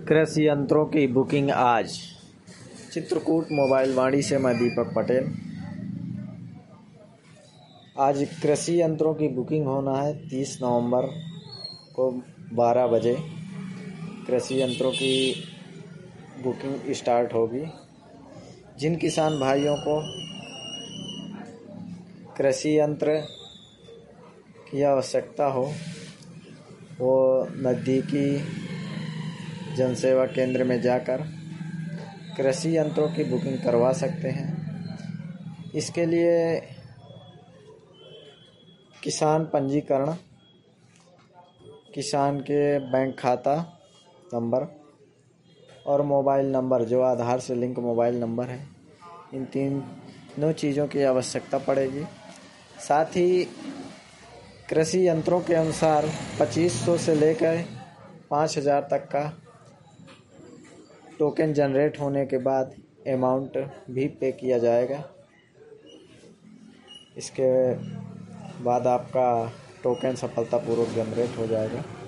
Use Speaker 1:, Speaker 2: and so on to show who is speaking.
Speaker 1: कृषि यंत्रों की बुकिंग आज। चित्रकूट मोबाइल वाणी से मैं दीपक पटेल। आज कृषि यंत्रों की बुकिंग होना है 30 नवंबर को 12 बजे। कृषि यंत्रों की बुकिंग स्टार्ट होगी। जिन किसान भाइयों को कृषि यंत्र की आवश्यकता हो वो नज़दीकी जनसेवा केंद्र में जाकर कृषि यंत्रों की बुकिंग करवा सकते हैं। इसके लिए किसान पंजीकरण, किसान के बैंक खाता नंबर और मोबाइल नंबर जो आधार से लिंक मोबाइल नंबर है, इन तीनों चीज़ों की आवश्यकता पड़ेगी। साथ ही कृषि यंत्रों के अनुसार 2500 से लेकर 5000 तक का टोकन जनरेट होने के बाद अमाउंट भी पे किया जाएगा। इसके बाद आपका टोकन सफलतापूर्वक जनरेट हो जाएगा।